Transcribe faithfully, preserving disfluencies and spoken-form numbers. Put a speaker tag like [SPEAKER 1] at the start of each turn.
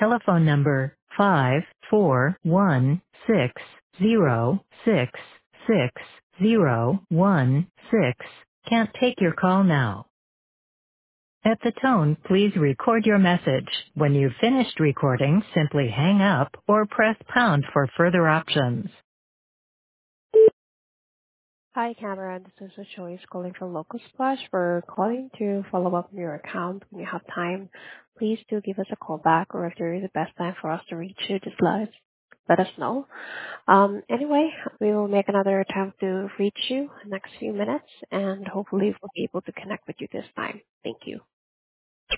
[SPEAKER 1] telephone number five four one six zero six six zero one six can't take your call now. At the tone, please record your message. When you've finished recording, simply hang up or press pound for further options.
[SPEAKER 2] Hi, Cameron. This is a choice calling from Local Splash. We're calling to follow up on your account. When you have time, please do give us a call back, or if there is a best time for us to reach you, just let us, let us know. Um, anyway, we will make another attempt to reach you in the next few minutes, and hopefully we'll be able to connect with you this time. Thank you.